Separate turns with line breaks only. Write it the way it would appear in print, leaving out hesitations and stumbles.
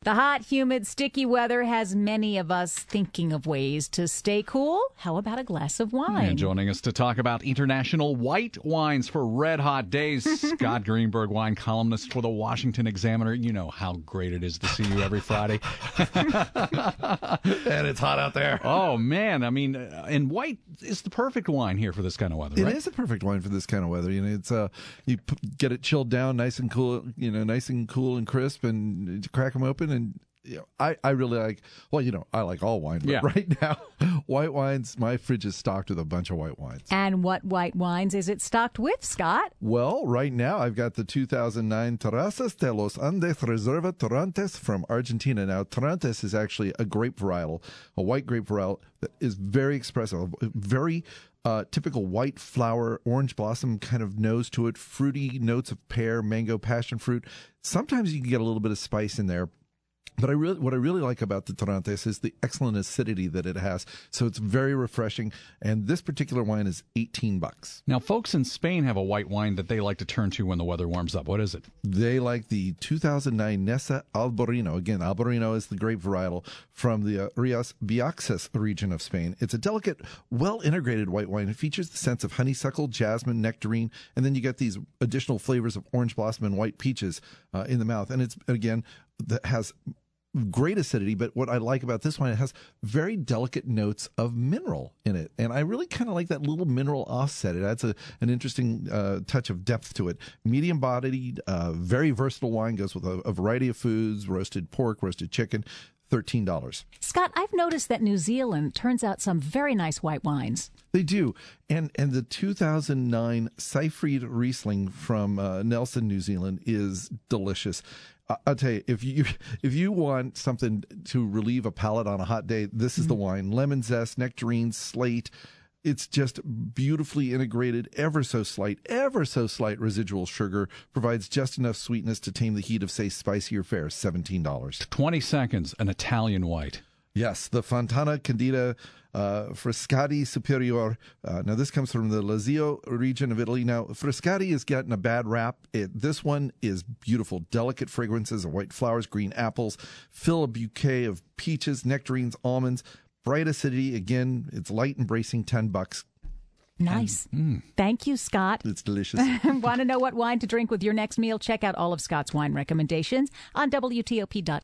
The hot, humid, sticky weather has many of us thinking of ways to stay cool. How about a glass of wine?
And joining us to talk about international white wines for red hot days, Scott Greenberg, wine columnist for the Washington Examiner. You know how great it is to see you every Friday.
And it's hot out there.
Oh, man. I mean, and white is the perfect wine here for this kind of weather, right?
It is a perfect wine for this kind of weather. You know, it's get it chilled down, nice and cool. You know, nice and cool and crisp, and crack them open. And you know, I really like. Well, you know, I like all wine, but right now, white wines. My fridge is stocked with a bunch of white wines.
And what white wines is it stocked with, Scott?
Well, right now I've got the 2009 Terrazas de los Andes Reserva Torrontés from Argentina. Now, Torrontés is actually a grape varietal, a white grape varietal that is very expressive, very typical white flower, orange blossom kind of nose to it, fruity notes of pear, mango, passion fruit. Sometimes you can get a little bit of spice in there. But what I really like about the Torrontés is the excellent acidity that it has. So it's very refreshing. And this particular wine is $18.
Now, folks in Spain have a white wine that they like to turn to when the weather warms up. What is it?
They like the 2009 Nesa Albarino. Again, Albarino is the grape varietal from the Rías Biaxas region of Spain. It's a delicate, well-integrated white wine. It features the sense of honeysuckle, jasmine, nectarine, and then you get these additional flavors of orange blossom and white peaches in the mouth. And it's, again, that has great acidity, but what I like about this one, it has very delicate notes of mineral in it, and I really kind of like that little mineral offset. It adds an interesting touch of depth to it. Medium bodied, very versatile wine, goes with a variety of foods: roasted pork, roasted chicken. $13.
Scott, I've noticed that New Zealand turns out some very nice white wines.
They do. And the 2009 Seyfried Riesling from Nelson, New Zealand is delicious. I'll tell you, if you want something to relieve a palate on a hot day, this is the wine. Lemon zest, nectarine, slate. It's just beautifully integrated, ever so slight residual sugar, provides just enough sweetness to tame the heat of, say, spicier fare. $17.
20 seconds, an Italian white.
Yes, the Fontana Candida Frascati Superiore. Now, this comes from the Lazio region of Italy. Now, Frascati is getting a bad rap. This one is beautiful. Delicate fragrances of white flowers, green apples, fill a bouquet of peaches, nectarines, almonds. Bright acidity. Again, it's light and bracing. $10.
Nice. Thank you, Scott.
It's delicious.
Want to know what wine to drink with your next meal? Check out all of Scott's wine recommendations on WTOP.com.